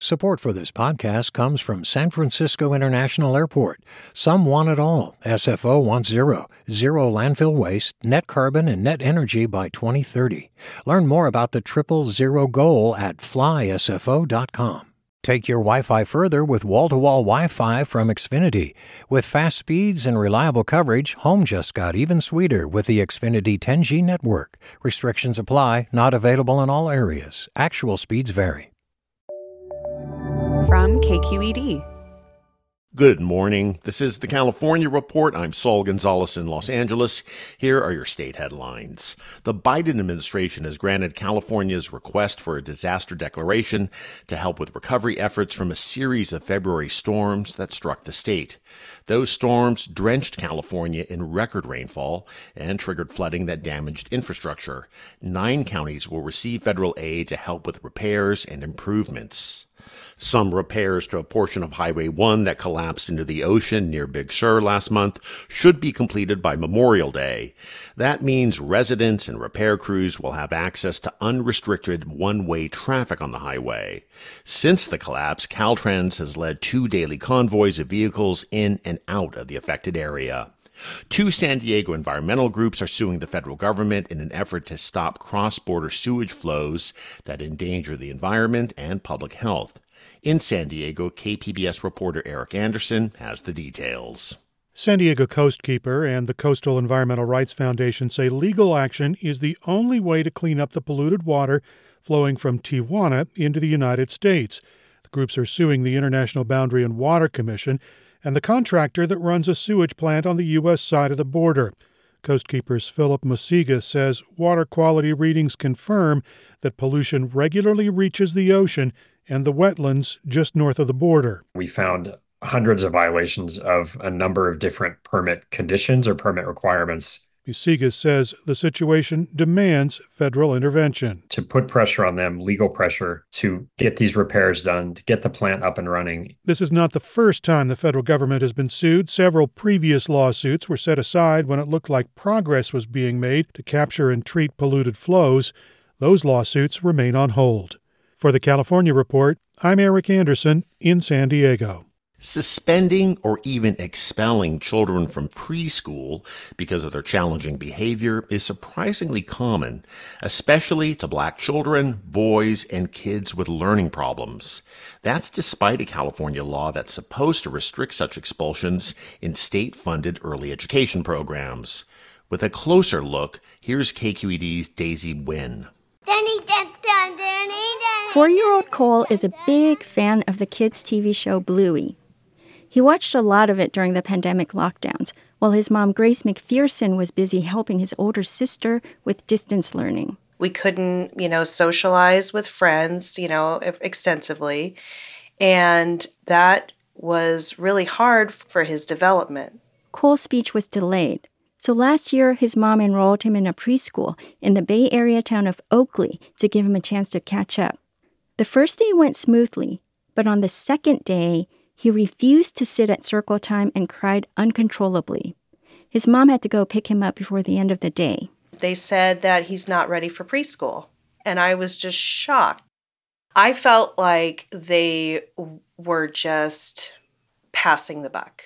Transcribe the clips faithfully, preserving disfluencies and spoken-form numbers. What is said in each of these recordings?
Support for this podcast comes from San Francisco International Airport. Some want it all. S F O wants zero. Zero landfill waste, net carbon, and net energy by twenty thirty. Learn more about the triple zero goal at fly S F O dot com. Take your Wi-Fi further with wall-to-wall Wi-Fi from Xfinity. With fast speeds and reliable coverage, home just got even sweeter with the Xfinity ten G network. Restrictions apply, not available in all areas. Actual speeds vary. From K Q E D. Good morning. This is the California Report. I'm Saul Gonzalez in Los Angeles. Here are your state headlines. The Biden administration has granted California's request for a disaster declaration to help with recovery efforts from a series of February storms that struck the state. Those storms drenched California in record rainfall and triggered flooding that damaged infrastructure. Nine counties will receive federal aid to help with repairs and improvements. Some repairs to a portion of Highway one that collapsed into the ocean near Big Sur last month should be completed by Memorial Day. That means residents and repair crews will have access to unrestricted one-way traffic on the highway. Since the collapse, Caltrans has led two daily convoys of vehicles in and out of the affected area. Two San Diego environmental groups are suing the federal government in an effort to stop cross-border sewage flows that endanger the environment and public health. In San Diego, K P B S reporter Eric Anderson has the details. San Diego Coastkeeper and the Coastal Environmental Rights Foundation say legal action is the only way to clean up the polluted water flowing from Tijuana into the United States. The groups are suing the International Boundary and Water Commission and the contractor that runs a sewage plant on the U S side of the border. Coastkeeper's Philip Musiga says water quality readings confirm that pollution regularly reaches the ocean and the wetlands just north of the border. We found hundreds of violations of a number of different permit conditions or permit requirements. Musiga says the situation demands federal intervention. To put pressure on them, legal pressure, to get these repairs done, to get the plant up and running. This is not the first time the federal government has been sued. Several previous lawsuits were set aside when it looked like progress was being made to capture and treat polluted flows. Those lawsuits remain on hold. For the California Report, I'm Eric Anderson in San Diego. Suspending or even expelling children from preschool because of their challenging behavior is surprisingly common, especially to black children, boys, and kids with learning problems. That's despite a California law that's supposed to restrict such expulsions in state-funded early education programs. With a closer look, here's K Q E D's Daisy Nguyen. Four-year-old Cole is a big fan of the kids' T V show Bluey. He watched a lot of it during the pandemic lockdowns, while his mom, Grace McPherson, was busy helping his older sister with distance learning. We couldn't, you know, socialize with friends, you know, extensively, and that was really hard for his development. Cole's speech was delayed. So last year, his mom enrolled him in a preschool in the Bay Area town of Oakley to give him a chance to catch up. The first day went smoothly, but on the second day, he refused to sit at circle time and cried uncontrollably. His mom had to go pick him up before the end of the day. They said that he's not ready for preschool, and I was just shocked. I felt like they were just passing the buck.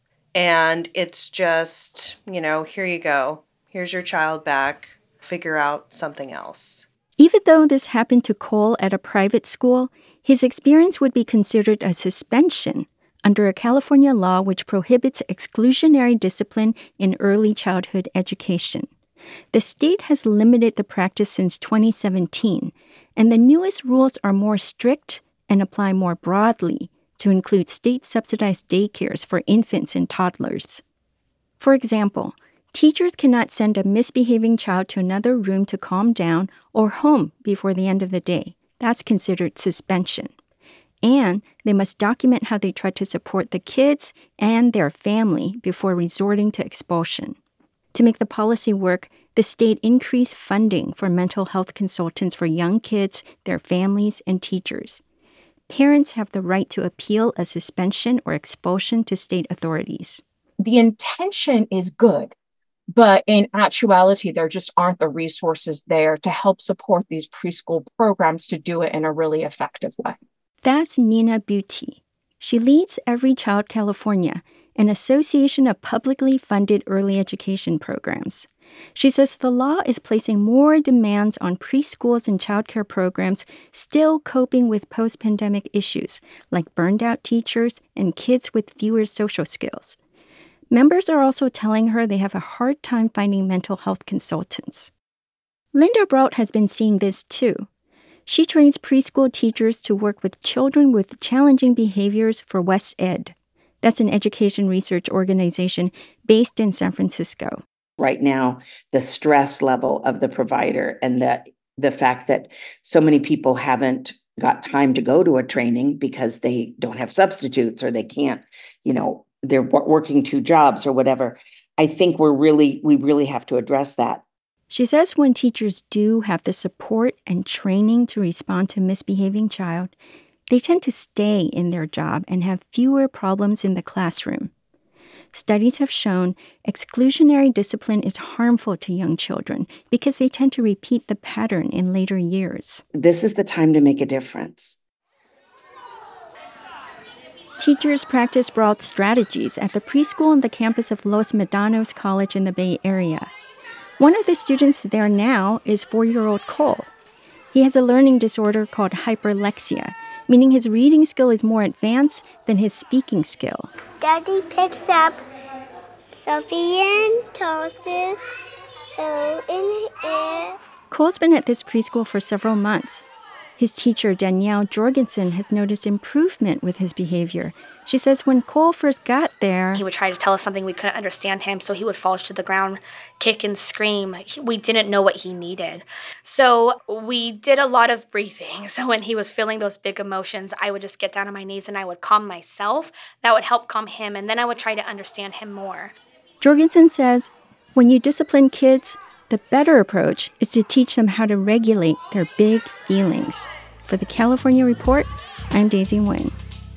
And it's just, you know, here you go. Here's your child back. Figure out something else. Even though this happened to Cole at a private school, his experience would be considered a suspension under a California law which prohibits exclusionary discipline in early childhood education. The state has limited the practice since twenty seventeen, and the newest rules are more strict and apply more broadly to include state-subsidized daycares for infants and toddlers. For example, teachers cannot send a misbehaving child to another room to calm down or home before the end of the day. That's considered suspension. And they must document how they try to support the kids and their family before resorting to expulsion. To make the policy work, the state increased funding for mental health consultants for young kids, their families, and teachers. Parents have the right to appeal a suspension or expulsion to state authorities. The intention is good, but in actuality, there just aren't the resources there to help support these preschool programs to do it in a really effective way. That's Nina Buti. She leads Every Child California, an association of publicly funded early education programs. She says the law is placing more demands on preschools and childcare programs still coping with post-pandemic issues like burned-out teachers and kids with fewer social skills. Members are also telling her they have a hard time finding mental health consultants. Linda Brault has been seeing this too. She trains preschool teachers to work with children with challenging behaviors for WestEd. That's an education research organization based in San Francisco. Right now, the stress level of the provider and the, the fact that so many people haven't got time to go to a training because they don't have substitutes or they can't, you know, they're working two jobs or whatever. I think we're really, we really have to address that. She says when teachers do have the support and training to respond to a misbehaving child, they tend to stay in their job and have fewer problems in the classroom. Studies have shown exclusionary discipline is harmful to young children because they tend to repeat the pattern in later years. This is the time to make a difference. Teachers practice broad strategies at the preschool on the campus of Los Medanos College in the Bay Area. One of the students there now is four-year-old Cole. He has a learning disorder called hyperlexia, meaning his reading skill is more advanced than his speaking skill. Daddy picks up Sophie and tosses her in the air. Cole's been at this preschool for several months. His teacher, Danielle Jorgensen, has noticed improvement with his behavior. She says when Cole first got there, he would try to tell us something we couldn't understand him, so he would fall to the ground, kick and scream. We didn't know what he needed. So we did a lot of breathing. So when he was feeling those big emotions, I would just get down on my knees and I would calm myself. That would help calm him, and then I would try to understand him more. Jorgensen says when you discipline kids, the better approach is to teach them how to regulate their big feelings. For the California Report, I'm Daisy Nguyen.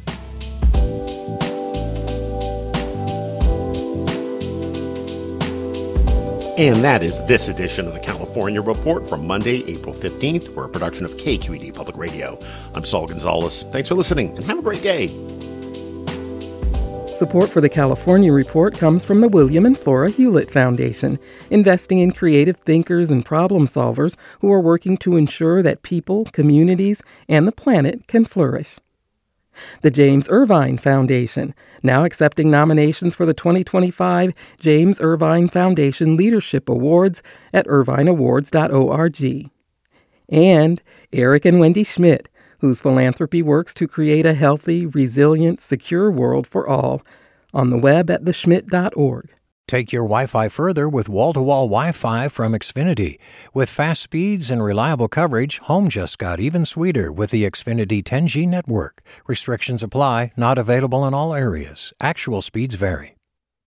And that is this edition of the California Report from Monday, April fifteenth. We're a production of K Q E D Public Radio. I'm Saul Gonzalez. Thanks for listening and have a great day. Support for the California Report comes from the William and Flora Hewlett Foundation, investing in creative thinkers and problem solvers who are working to ensure that people, communities, and the planet can flourish. The James Irvine Foundation, now accepting nominations for the twenty twenty-five James Irvine Foundation Leadership Awards at irvine awards dot org. And Eric and Wendy Schmidt, whose philanthropy works to create a healthy, resilient, secure world for all, on the web at the schmidt dot org. Take your Wi-Fi further with wall-to-wall Wi-Fi from Xfinity. With fast speeds and reliable coverage, home just got even sweeter with the Xfinity ten G network. Restrictions apply, not available in all areas. Actual speeds vary.